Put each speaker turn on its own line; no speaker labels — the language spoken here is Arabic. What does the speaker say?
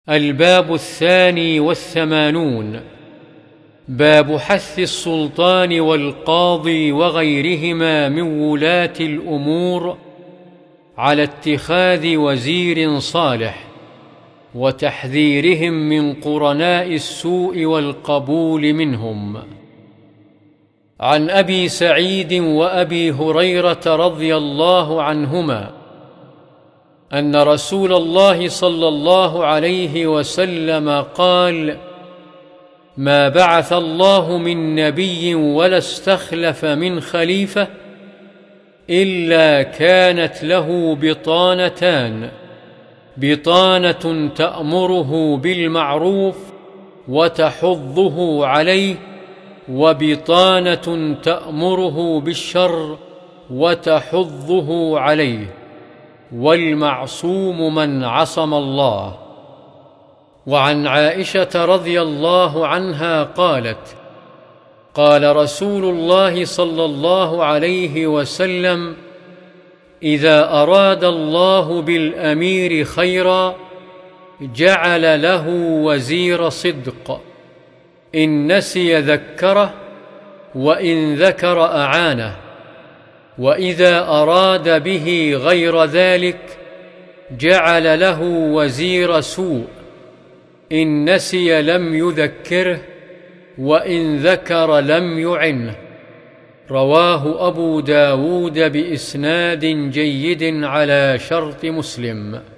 الباب 82. باب حث السلطان والقاضي وغيرهما من ولاة الأمور على اتخاذ وزير صالح وتحذيرهم من قرناء السوء والقبول منهم. عن أبي سعيد وأبي هريرة رضي الله عنهما أن رسول الله صلى الله عليه وسلم قال: ما بعث الله من نبي ولا استخلف من خليفة إلا كانت له بطانتان: بطانة تأمره بالمعروف وتحضه عليه، وبطانة تأمره بالشر وتحضه عليه، والمعصوم من عصم الله. وعن عائشة رضي الله عنها قالت: قال رسول الله صلى الله عليه وسلم: إذا أراد الله بالأمير خيرا جعل له وزير صدق، إن نسي ذكره وإن ذكر أعانه، وإذا أراد به غير ذلك جعل له وزير سوء، إن نسي لم يذكره وإن ذكر لم يعنه. رواه أبو داود بإسناد جيد على شرط مسلم.